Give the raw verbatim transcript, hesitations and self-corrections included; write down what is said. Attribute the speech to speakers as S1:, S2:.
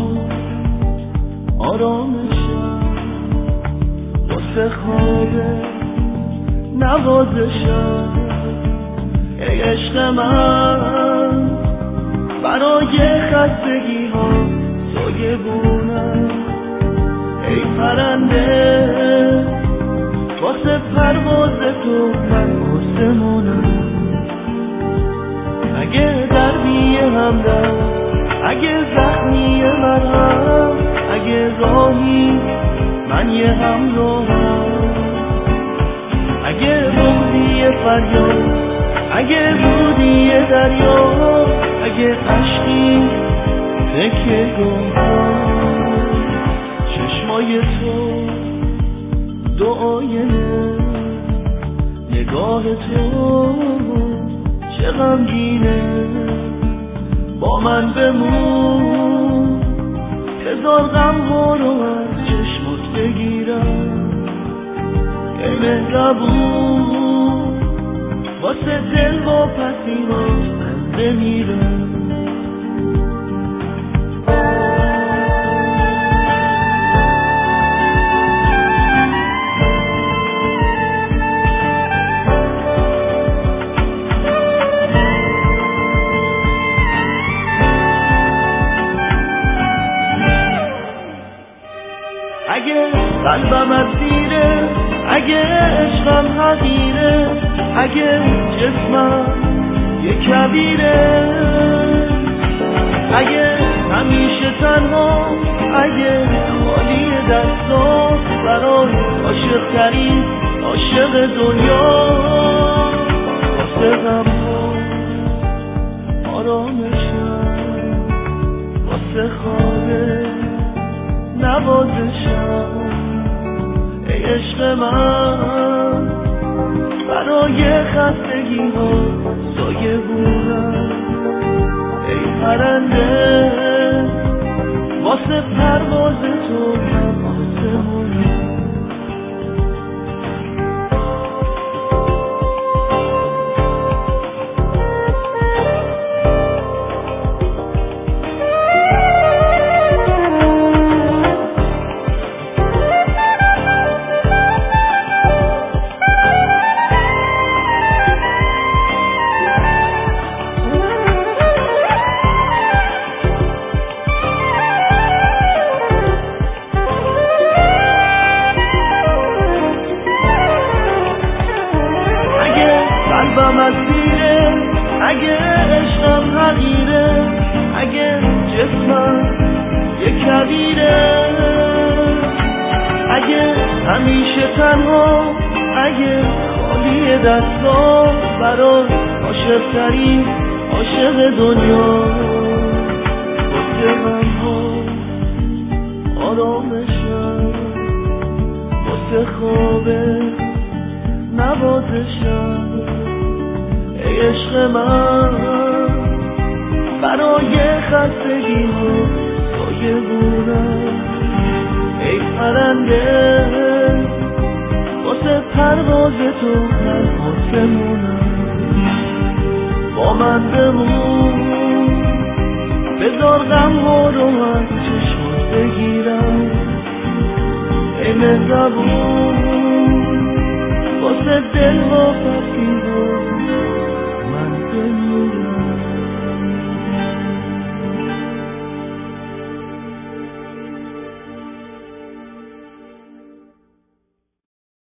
S1: آرامشم واسه خواب نوازشم ای عشق من برای خستگی ها سایه بونم ای پرنده واسه پرواز تو من آسمونم اگه دربی همدم اگه زخمی مرهم اگه راهی من یه همراهم اگه بودی فریاد اگه بودی دریا اگه عشقی تکه گوهر چشمای تو دو آینه نگاه تو چه غمگینه با من بمون هزار غم ها رو از چشمت بگیرم ای مهربون واسه دل و پسیمات من بمیرم اگه قلبم اسیره اگه عشقم حقیره اگه جسمم یه کبیره اگه همیشه تنها اگه خالی دستات برای عاشق ترین عاشق دنیا واسه غمها آرامشم واسه خوابه نوازشم ای عشق من برای خستگی ها سایه بودم ای پرنده واسه پرواز تو من آسمونم قلبم اسیره اگه عشقم حقیره اگه جسمم یه کبیره اگه همیشه تنها اگه خالی دستام برای عاشق ترین عاشق دنیا واسه غمها آرامشم واسه خوابه نوازشم ای عشق من برای خستگی ها سایه بودم ای پرنده واسه پرواز تو من آسمونم با من بمون بذار غم ها رو از چشمات بگیرم ای مهربون واسه دل و پسیمات